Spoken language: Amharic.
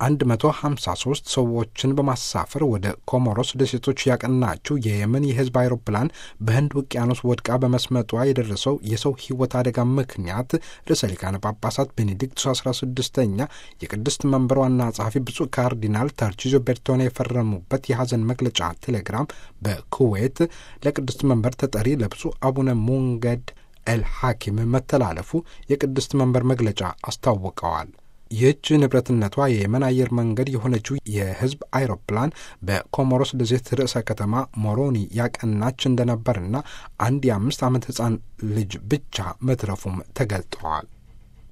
153 ሰዎችን በማሳፈር ወደ ኮሞሮስ ደሴቶች ያቀናችው የየመን የሕዝብ አይሮፕላን በህንድ ውቅያኖስ ወድቃ በመስመጧ የደረሰው የሰው ሕይወት አደጋ ምክንያት ርዕሰ ሊቃነ ጳጳሳት ቤኔዲክቱስ 16ኛ የቅድስት መንበር ዋና ጸሐፊ ብፁዕ ካርዲናል ተርቺዞ ቤርቶኔ የፈረሙበት የሐዘን መግለጫ ቴሌግራም በኩዌት ለቅድስት መንበር ተጠሪ ለብፁዕ አቡነ ሙንገድ ኤል ሐኪም መተላለፉ የቅድስት መንበር መግለጫ አስታውቀዋል። ይህች ንብረትነቷ የየመን አየር መንገድ የሆነችው የሕዝብ አይሮፕላን በኮሞሮስ ደሴት ርዕሰ ከተማ ሞሮኒ ያቀናች እንደነበርና አንድ የ5 ዓመት ሕፃን ልጅ ብቻ መትረፉም ተገልጠዋል።